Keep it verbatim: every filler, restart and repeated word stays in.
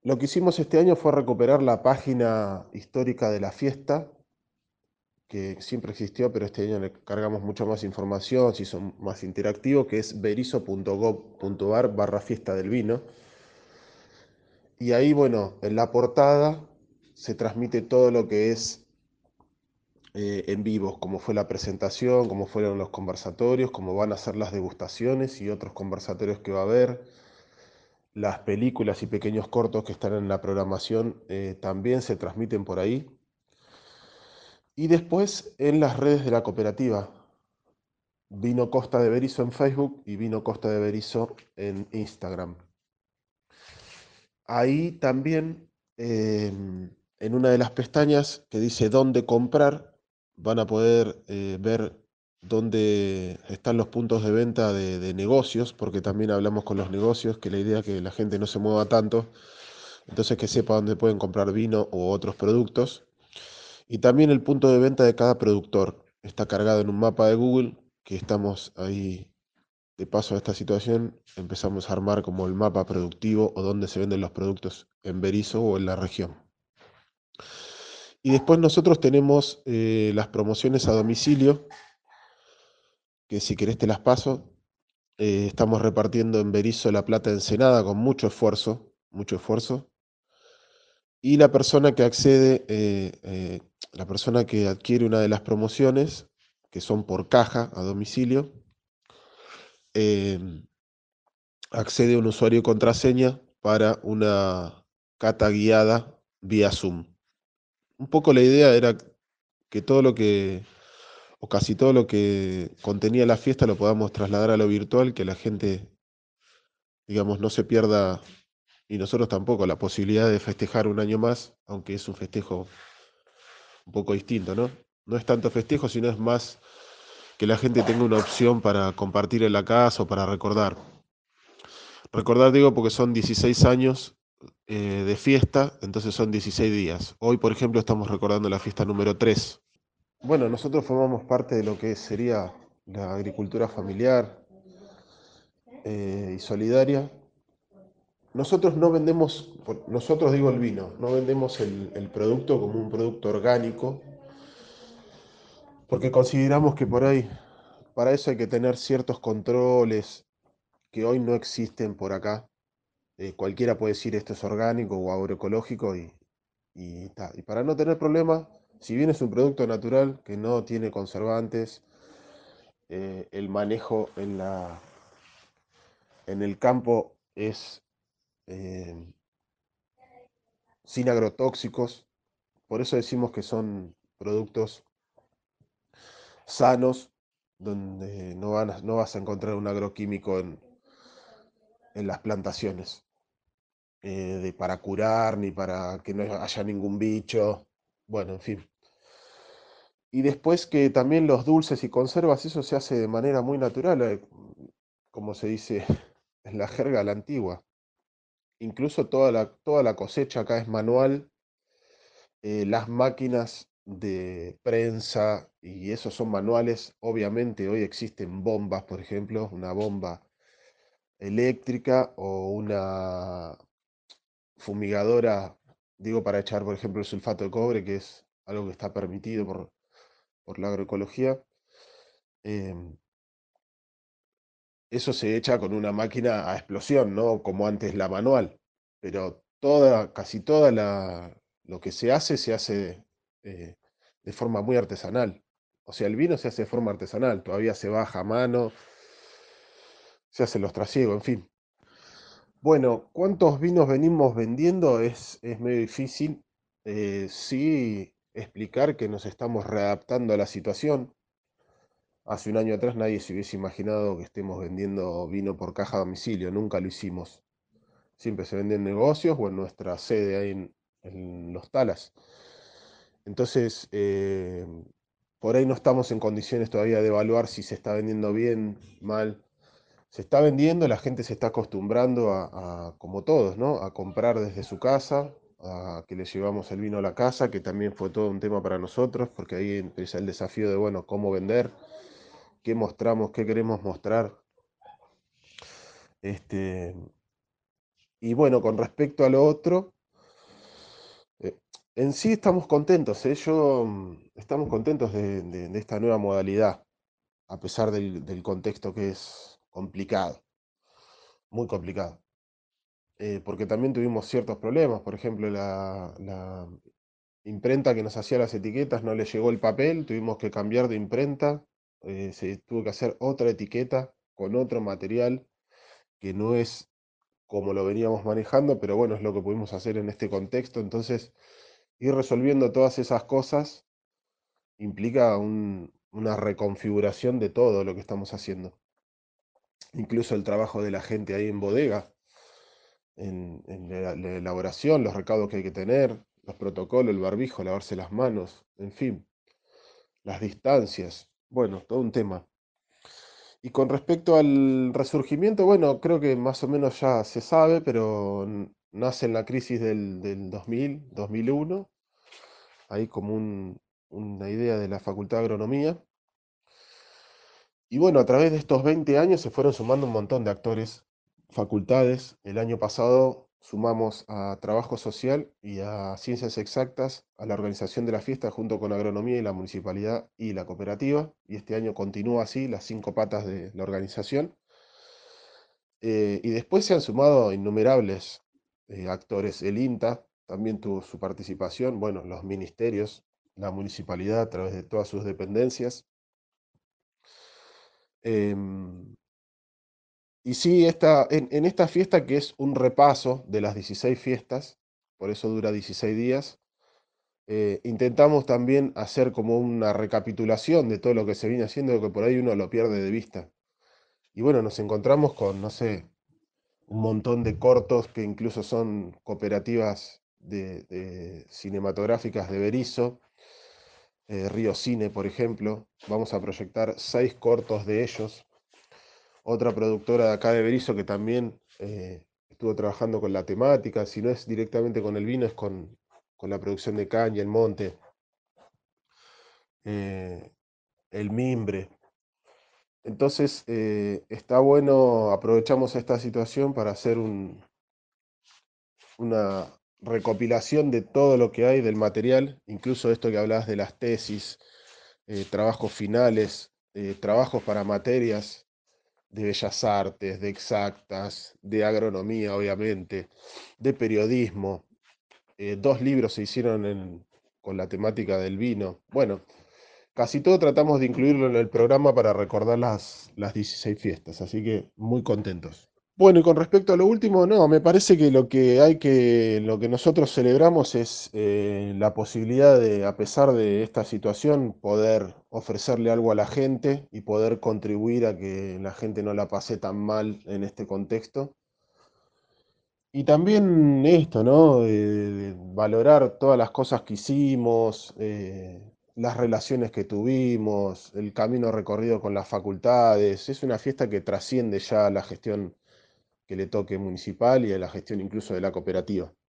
Lo que hicimos este año fue recuperar la página histórica de la fiesta, que siempre existió, pero este año le cargamos mucha más información, se hizo más interactivo, que es berizo punto gob punto ar barra fiesta del vino. Y ahí, bueno, en la portada se transmite todo lo que es eh, en vivo, cómo fue la presentación, cómo fueron los conversatorios, cómo van a ser las degustaciones y otros conversatorios que va a haber. Las películas y pequeños cortos que están en la programación eh, también se transmiten por ahí. Y después en las redes de la cooperativa. Vino Costa de Berizo en Facebook y Vino Costa de Berizo en Instagram. Ahí también, eh, en una de las pestañas que dice dónde comprar, van a poder eh, ver dónde están los puntos de venta de, de negocios, porque también hablamos con los negocios, que la idea es que la gente no se mueva tanto, entonces que sepa dónde pueden comprar vino u otros productos. Y también el punto de venta de cada productor está cargado en un mapa de Google, que estamos ahí de paso a esta situación, empezamos a armar como el mapa productivo o dónde se venden los productos en Berisso o en la región. Y después nosotros tenemos eh, las promociones a domicilio, que si querés te las paso. Eh, estamos repartiendo en Berisso La Plata Ensenada con mucho esfuerzo, mucho esfuerzo. Y la persona que accede, eh, eh, la persona que adquiere una de las promociones, que son por caja a domicilio, eh, accede a un usuario y contraseña para una cata guiada vía Zoom. Un poco la idea era que todo lo que, o casi todo lo que contenía la fiesta lo podamos trasladar a lo virtual, que la gente, digamos, no se pierda, y nosotros tampoco, la posibilidad de festejar un año más, aunque es un festejo un poco distinto, ¿no? No es tanto festejo, sino es más que la gente tenga una opción para compartir en la casa o para recordar. Recordar, digo, porque son dieciséis años eh, de fiesta, entonces son dieciséis días. Hoy, por ejemplo, estamos recordando la fiesta número tres. Bueno, nosotros formamos parte de lo que sería la agricultura familiar eh, y solidaria. Nosotros no vendemos, por- nosotros digo el vino, no vendemos el, el producto como un producto orgánico, porque consideramos que por ahí, para eso hay que tener ciertos controles que hoy no existen por acá. Eh, cualquiera puede decir esto es orgánico o agroecológico y, y, ta. Y para no tener problemas, si bien es un producto natural que no tiene conservantes, eh, el manejo en, la, en el campo es eh, sin agrotóxicos, por eso decimos que son productos sanos, donde no, van a- no vas a encontrar un agroquímico en, en las plantaciones, eh, de, para curar ni para que no haya ningún bicho, bueno, en fin. Y después que también los dulces y conservas, eso se hace de manera muy natural, eh, como se dice en la jerga a la antigua. Incluso toda la, toda la cosecha acá es manual, eh, las máquinas de prensa y esos son manuales. Obviamente hoy existen bombas, por ejemplo, una bomba eléctrica o una fumigadora, digo, para echar, por ejemplo, el sulfato de cobre, que es algo que está permitido por, por la agroecología. em, Eso se echa con una máquina a explosión, ¿no? Como antes la manual. Pero toda, casi toda la, lo que se hace, se hace eh, de forma muy artesanal. O sea, el vino se hace de forma artesanal, todavía se baja a mano, se hace los trasiegos, en fin. Bueno, ¿cuántos vinos venimos vendiendo? Es, es medio difícil. Eh, sí explicar que nos estamos readaptando a la situación. Hace un año atrás nadie se hubiese imaginado que estemos vendiendo vino por caja a domicilio, nunca lo hicimos. Siempre se vende en negocios o en nuestra sede ahí en, en Los Talas. Entonces, eh, por ahí no estamos en condiciones todavía de evaluar si se está vendiendo bien, mal. Se está vendiendo, la gente se está acostumbrando a, a, como todos, ¿no? A comprar desde su casa, a que le llevamos el vino a la casa, que también fue todo un tema para nosotros, porque ahí empieza el desafío de, bueno, cómo vender, qué mostramos, qué queremos mostrar. Este, y bueno, con respecto a lo otro. En sí estamos contentos, ¿eh? Yo, mm, estamos contentos de, de- de esta nueva modalidad, a pesar del, del contexto que es complicado, muy complicado. Eh, porque también tuvimos ciertos problemas, por ejemplo, la, la imprenta que nos hacía las etiquetas no le llegó el papel, tuvimos que cambiar de imprenta, eh, se tuvo que hacer otra etiqueta con otro material que no es como lo veníamos manejando, pero bueno, es lo que pudimos hacer en este contexto. Entonces, ir resolviendo todas esas cosas implica un- una reconfiguración de todo lo que estamos haciendo. Incluso el trabajo de la gente ahí en bodega, en, en la, la elaboración, los recaudos que hay que tener, los protocolos, el barbijo, lavarse las manos, en fin, las distancias. Bueno, todo un tema. Y con respecto al resurgimiento, bueno, creo que más o menos ya se sabe, pero n- nace en la crisis del, del dos mil, dos mil uno, ahí como un- una idea de la Facultad de Agronomía. Y bueno, a través de estos veinte años se fueron sumando un montón de actores, facultades. El año pasado sumamos a Trabajo Social y a Ciencias Exactas, a la organización de la fiesta junto con Agronomía y la Municipalidad y la cooperativa. Y este año continúa así, las cinco patas de la organización. Eh, y después se han sumado innumerables eh, actores. El INTA también tuvo su participación, bueno, los ministerios, la municipalidad a través de todas sus dependencias. Em, y sí, esta, en, en esta fiesta que es un repaso de las dieciséis fiestas, por eso dura dieciséis días, eh, intentamos también hacer como una recapitulación de todo lo que se viene haciendo, que por ahí uno lo pierde de vista. Y bueno, nos encontramos con, no sé, un montón de cortos que incluso son cooperativas de, de cinematográficas de Berisso, eh, Río Cine, por ejemplo. Vamos a proyectar seis cortos de ellos. Otra productora de acá de Berisso que también eh, estuvo trabajando con la temática, si no es directamente con el vino, es con, con la producción de caña, el monte, eh, el mimbre. Entonces, eh, está bueno, aprovechamos esta situación para hacer un, una recopilación de todo lo que hay del material, incluso esto que hablabas de las tesis, eh, trabajos finales, eh, trabajos para materias de bellas artes, de exactas, de agronomía, obviamente, de periodismo. Eh, dos libros se hicieron en- con la temática del vino. Bueno, casi todo tratamos de incluirlo en el programa para recordar las, las dieciséis fiestas, así que muy contentos. Bueno, y con respecto a lo último, no, me parece que lo que hay que, lo que nosotros celebramos es eh, la posibilidad de, a pesar de esta situación, poder ofrecerle algo a la gente y poder contribuir a que la gente no la pase tan mal en este contexto. Y también esto, ¿no? De, de valorar todas las cosas que hicimos, eh, las relaciones que tuvimos, el camino recorrido con las facultades. Es una fiesta que trasciende ya la gestión que le toque municipal y a la gestión incluso de la cooperativa.